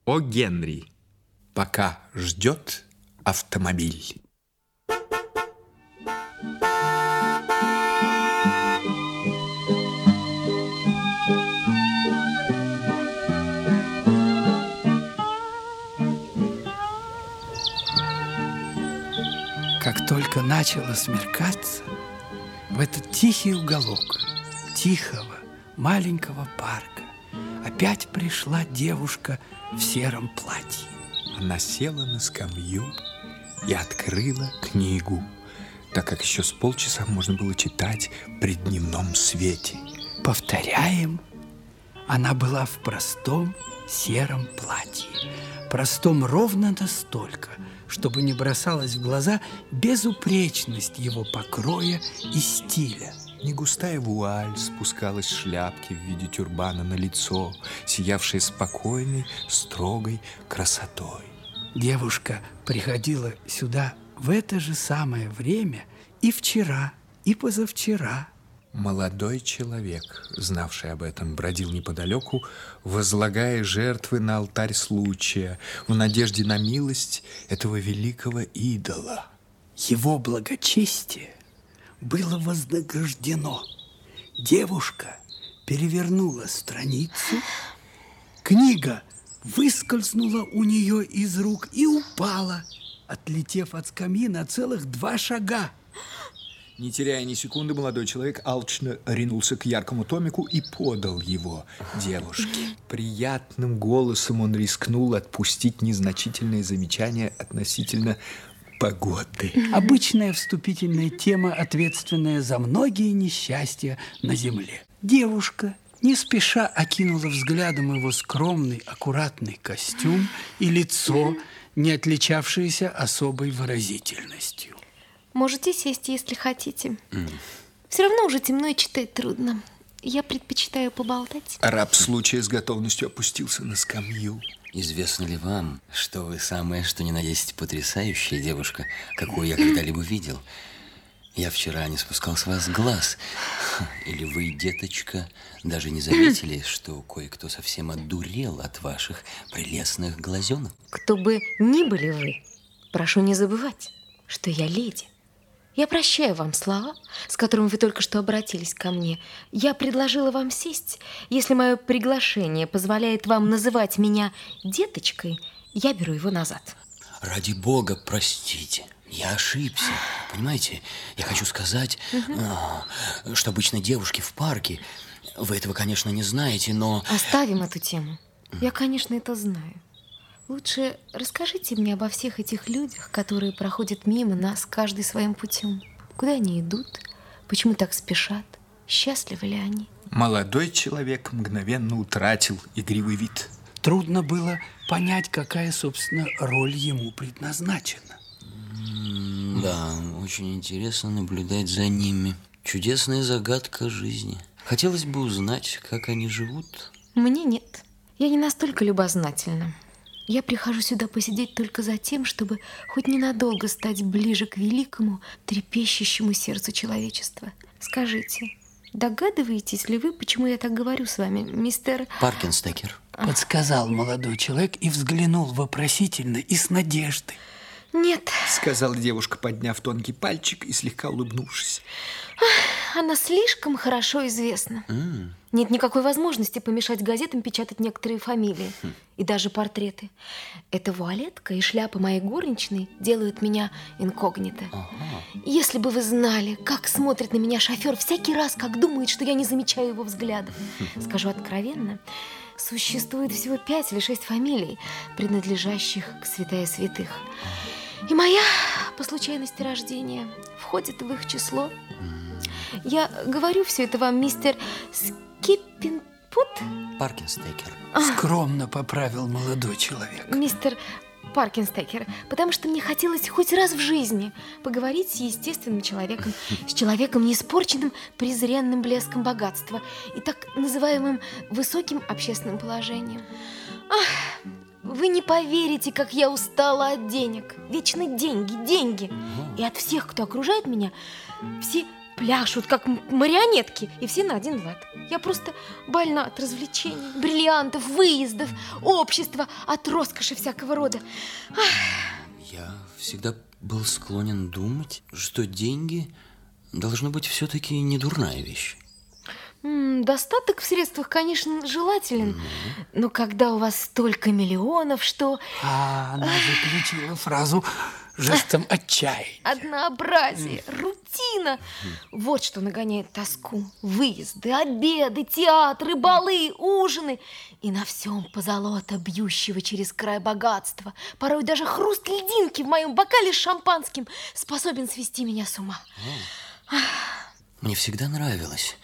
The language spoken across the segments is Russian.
О Генри. Пока ждет автомобиль. Как только начало смеркаться, в этот тихий уголок тихого маленького парка опять пришла девушка в сером платье. Она села на скамью и открыла книгу, так как еще с полчаса можно было читать при дневном свете. Повторяем, она была в простом сером платье. Простом ровно настолько, чтобы не бросалась в глаза безупречность его покроя и стиля. Негустая вуаль спускалась с шляпки в виде тюрбана на лицо, сиявшее спокойной, строгой красотой. Девушка приходила сюда в это же самое время и вчера, и позавчера. Молодой человек, знавший об этом, бродил неподалеку, возлагая жертвы на алтарь случая, в надежде на милость этого великого идола. Его благочестие было вознаграждено. Девушка перевернула страницу, книга выскользнула у нее из рук и упала, отлетев от скамьи на целых 2 шага. Не теряя ни секунды, молодой человек алчно ринулся к яркому томику и подал его девушке. Приятным голосом он рискнул отпустить незначительные замечания относительно погоды. Обычная вступительная тема, ответственная за многие несчастья на земле. Девушка не спеша окинула взглядом его скромный, аккуратный костюм и лицо, не отличавшееся особой выразительностью. Можете сесть, если хотите. Все равно уже темно и читать трудно. Я предпочитаю поболтать. Раб случая с готовностью опустился на скамью. Известно ли вам, что вы самая, что ни на есть потрясающая девушка, какую я когда-либо видел? Я вчера не спускал с вас глаз. Или вы, деточка, даже не заметили, что кое-кто совсем одурел от ваших прелестных глазенок? Кто бы ни были вы, прошу не забывать, что я леди. Я прощаю вам слова, с которыми вы только что обратились ко мне. Я предложила вам сесть. Если мое приглашение позволяет вам называть меня деточкой, я беру его назад. Ради Бога, простите. Я ошибся. Понимаете, я хочу сказать, что обычно девушки в парке, вы этого, конечно, не знаете, но... Оставим эту тему. Я, конечно, это знаю. Лучше расскажите мне обо всех этих людях, которые проходят мимо нас каждый своим путем. Куда они идут? Почему так спешат? Счастливы ли они? Молодой человек мгновенно утратил игривый вид. Трудно было понять, какая, собственно, роль ему предназначена. Да, очень интересно наблюдать за ними. Чудесная загадка жизни. Хотелось бы узнать, как они живут. Мне нет. Я не настолько любознательна. Я прихожу сюда посидеть только за тем, чтобы хоть ненадолго стать ближе к великому, трепещущему сердцу человечества. Скажите, догадываетесь ли вы, почему я так говорю с вами, мистер... Паркинстекер. Подсказал молодой человек и взглянул вопросительно и с надеждой. Нет. Сказала девушка, подняв тонкий пальчик и слегка улыбнувшись. Она слишком хорошо известна. Нет никакой возможности помешать газетам печатать некоторые фамилии и даже портреты. Эта вуалетка и шляпа моей горничной делают меня инкогнито. Если бы вы знали, как смотрит на меня шофер всякий раз, как думает, что я не замечаю его взгляда. Скажу откровенно, существует всего 5 или 6 фамилий, принадлежащих к святая святых. И моя, по случайности рождения, входит в их число. Я говорю все это вам, мистер Скиппинпут? Паркинстекер. Скромно поправил молодой человек. Мистер Паркинстекер, потому что мне хотелось хоть раз в жизни поговорить с естественным человеком, с человеком, не испорченным презренным блеском богатства и так называемым высоким общественным положением. Вы не поверите, как я устала от денег. Вечно деньги, деньги. И от всех, кто окружает меня, все пляшут, как марионетки, и все на один лад. Я просто больна от развлечений, бриллиантов, выездов, общества, от роскоши всякого рода. Я всегда был склонен думать, что деньги должно быть все-таки не дурная вещь. Достаток в средствах, конечно, желателен, но когда у вас столько миллионов, что... Она заключила фразу жестом отчаяния. Однообразие, рутина. Вот что нагоняет тоску. Выезды, обеды, театры, балы, ужины. И на всем позолота, бьющего через край богатства. Порой даже хруст льдинки в моем бокале с шампанским способен свести меня с ума. Мне всегда нравилось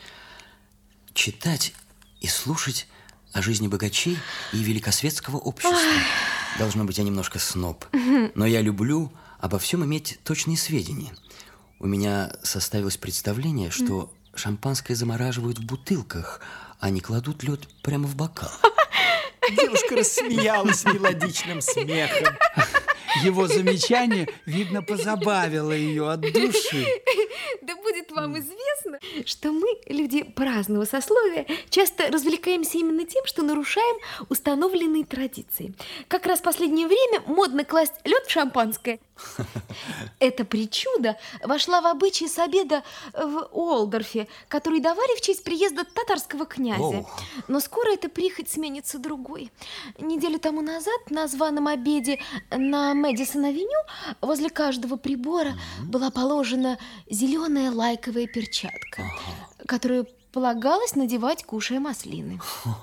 читать и слушать о жизни богачей и великосветского общества. Должно быть, я немножко сноб, но я люблю обо всем иметь точные сведения. У меня составилось представление, что шампанское замораживают в бутылках, а не кладут лед прямо в бокал. Девушка рассмеялась мелодичным смехом. Его замечание, видно, позабавило ее от души. Да будет вам известно, что мы, люди праздного сословия, часто развлекаемся именно тем, что нарушаем установленные традиции. Как раз в последнее время модно класть лед в шампанское. Эта причуда вошла в обычай с обеда в Уолдорфе, который давали в честь приезда татарского князя. Но скоро эта прихоть сменится другой. Неделю тому назад на званом обеде на Мэдисон-авеню возле каждого прибора была положена зеленая лайковая перчатка, которую полагалось надевать, кушая маслины.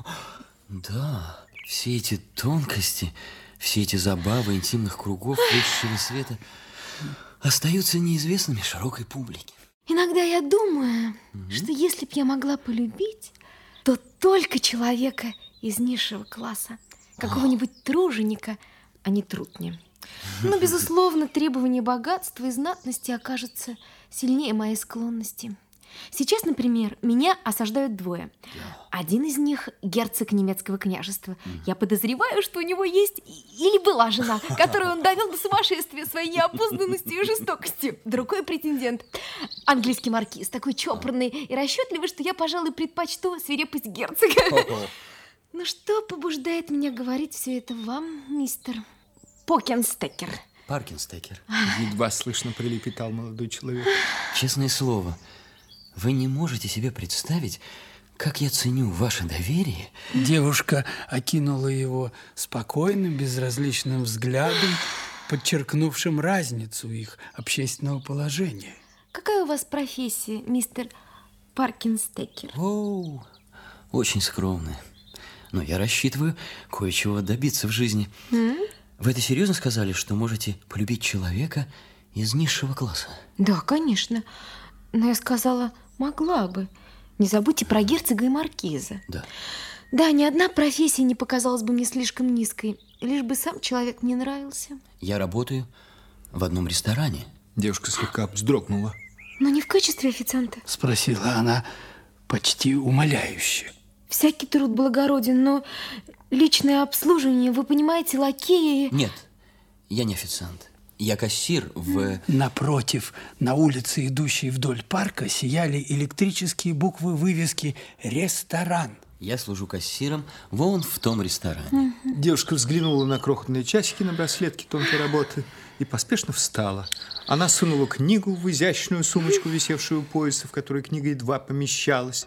Да, все эти тонкости, все эти забавы интимных кругов высшего света остаются неизвестными широкой публике. Иногда я думаю, что если б я могла полюбить, то только человека из низшего класса, какого-нибудь труженика, а не трутня. Но, безусловно, требование богатства и знатности окажется сильнее моей склонности. Сейчас, например, меня осаждают двое. Один из них герцог немецкого княжества. Я подозреваю, что у него есть или была жена, которую он довел до сумасшествия своей неопознанностью и жестокостью. Другой претендент – английский маркиз, такой чопорный и расчетливый, что я, пожалуй, предпочту свирепость герцога. Но что побуждает меня говорить все это вам, мистер Покенстекер? Паркинстекер. Едва слышно пролепетал молодой человек. Честное слово, вы не можете себе представить, как я ценю ваше доверие. Девушка окинула его спокойным, безразличным взглядом, подчеркнувшим разницу их общественного положения. Какая у вас профессия, мистер Паркинстекер? О, очень скромная. Но я рассчитываю кое-чего добиться в жизни. Вы это серьезно сказали, что можете полюбить человека из низшего класса? Да, конечно. Но я сказала, могла бы. Не забудьте про герцога и маркиза. Да. Да, ни одна профессия не показалась бы мне слишком низкой, лишь бы сам человек мне нравился. Я работаю в одном ресторане. Девушка слегка вздрогнула. Но не в качестве официанта. Спросила она почти умоляюще. Всякий труд благороден, но личное обслуживание, вы понимаете, лакеи... Нет, я не официант. Я кассир в... Напротив, на улице, идущей вдоль парка, сияли электрические буквы вывески «Ресторан». Я служу кассиром вон в том ресторане. Девушка взглянула на крохотные часики на браслетке тонкой работы и поспешно встала. Она сунула книгу в изящную сумочку, висевшую у пояса, в которой книга едва помещалась.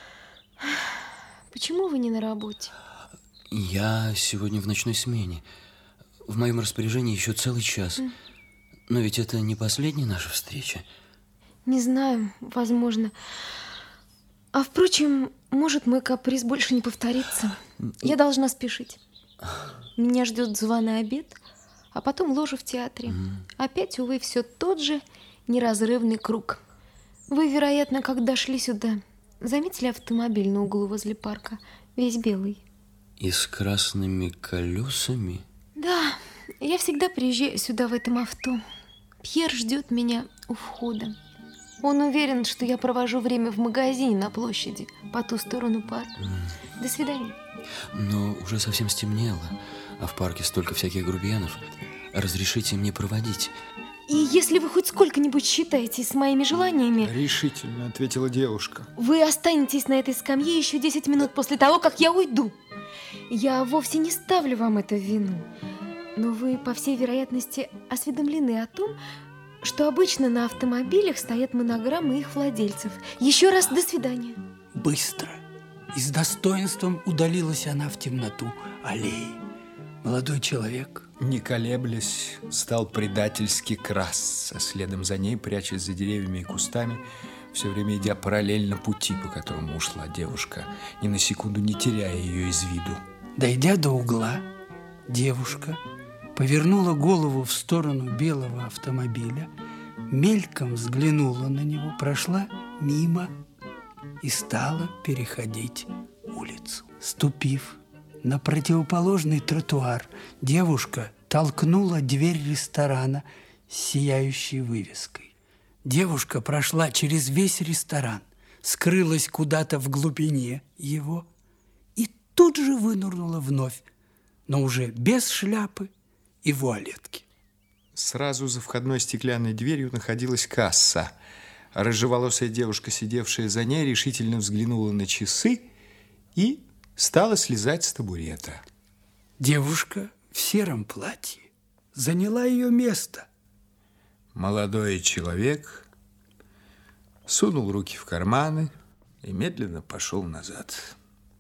Почему вы не на работе? Я сегодня в ночной смене. В моем распоряжении еще целый час. Но ведь это не последняя наша встреча. Не знаю, возможно. А впрочем, может, мой каприз больше не повторится. Я должна спешить. Меня ждет званый обед, а потом ложа в театре. Опять, увы, все тот же неразрывный круг. Вы, вероятно, когда шли сюда, заметили автомобиль на углу возле парка, весь белый? И с красными колесами? Да, я всегда приезжаю сюда в этом авто. Пьер ждет меня у входа. Он уверен, что я провожу время в магазине на площади по ту сторону парка. До свидания. Но уже совсем стемнело, а в парке столько всяких грубиянов. Разрешите мне проводить. И если вы хоть сколько-нибудь считаетесь с моими желаниями, Решительно ответила девушка. вы останетесь на этой скамье еще 10 минут после того, как я уйду. Я вовсе не ставлю вам это в вину, но вы, по всей вероятности, осведомлены о том, что обычно на автомобилях стоят монограммы их владельцев. Еще раз до свидания. Быстро и с достоинством удалилась она в темноту аллеи. Молодой человек, Не колеблясь, стал предательски красться, следом за ней, прячась за деревьями и кустами, все время идя параллельно пути, по которому ушла девушка, ни на секунду не теряя ее из виду. дойдя до угла, девушка повернула голову в сторону белого автомобиля, мельком взглянула на него, прошла мимо и стала переходить улицу. Ступив на противоположный тротуар, девушка толкнула дверь ресторана с сияющей вывеской. Девушка прошла через весь ресторан, скрылась куда-то в глубине его и тут же вынырнула вновь, но уже без шляпы и вуалетки. Сразу за входной стеклянной дверью находилась касса. Рыжеволосая девушка, сидевшая за ней, решительно взглянула на часы и стала слезать с табурета. Девушка в сером платье заняла ее место. Молодой человек сунул руки в карманы и медленно пошел назад.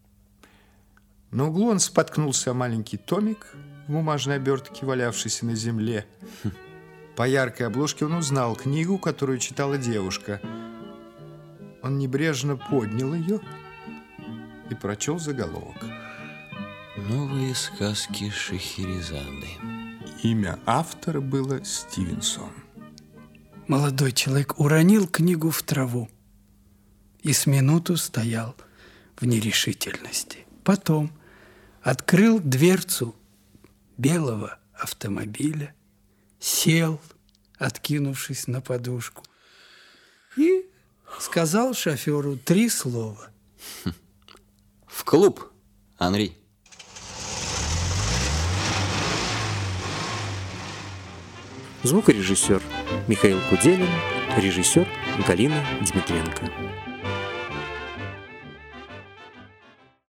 На углу он споткнулся о маленький томик в бумажной обертке, валявшийся на земле. По яркой обложке он узнал книгу, которую читала девушка. Он небрежно поднял ее и прочел заголовок. Новые сказки Шахерезады. Имя автора было Стивенсон. Молодой человек уронил книгу в траву и с минуту стоял в нерешительности. Потом открыл дверцу белого автомобиля, сел, откинувшись на подушку, и сказал шоферу 3 слова. В клуб, Анри. Звукорежиссер Михаил Куделин, режиссер Галина Дмитренко.